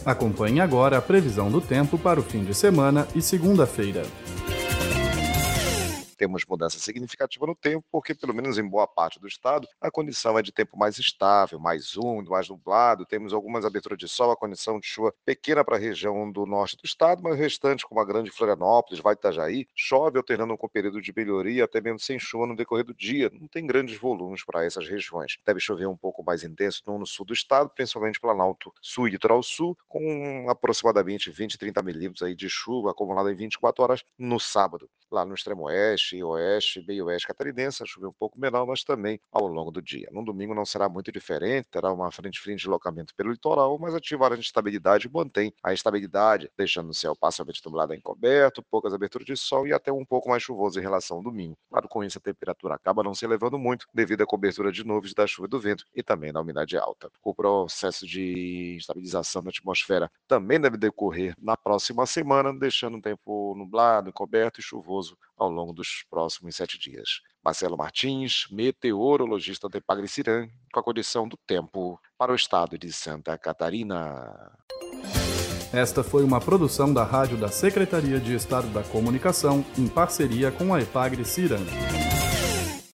Acompanhe agora a previsão do tempo para o fim de semana e segunda-feira. Temos mudança significativa no tempo, porque pelo menos em boa parte do estado, a condição é de tempo mais estável, mais úmido, mais nublado. Temos algumas aberturas de sol, a condição de chuva pequena para a região do norte do estado, mas o restante, como a grande Florianópolis, Vale do Itajaí, chove alternando com o período de melhoria, até mesmo sem chuva no decorrer do dia. Não tem grandes volumes para essas regiões. Deve chover um pouco mais intenso no sul do estado, principalmente Planalto Sul e Litoral Sul, com aproximadamente 20, 30 milímetros aí de chuva acumulada em 24 horas no sábado. Lá no extremo oeste, oeste, meio oeste catarinense, a chuva é um pouco menor, mas também ao longo do dia. No domingo não será muito diferente, terá uma frente fria de deslocamento pelo litoral, mas ativa a área de estabilidade e mantém a estabilidade, deixando o céu parcialmente nublado e encoberto, poucas aberturas de sol e até um pouco mais chuvoso em relação ao domingo. Claro, com isso a temperatura acaba não se elevando muito devido à cobertura de nuvens da chuva e do vento e também da umidade alta. O processo de estabilização da atmosfera também deve decorrer na próxima semana, deixando um tempo nublado, encoberto e chuvoso ao longo dos próximos 7 dias. Marcelo Martins, meteorologista da Epagre-Cirã, com a condição do tempo para o estado de Santa Catarina. Esta foi uma produção da Rádio da Secretaria de Estado da Comunicação, em parceria com a Epagre-Cirã.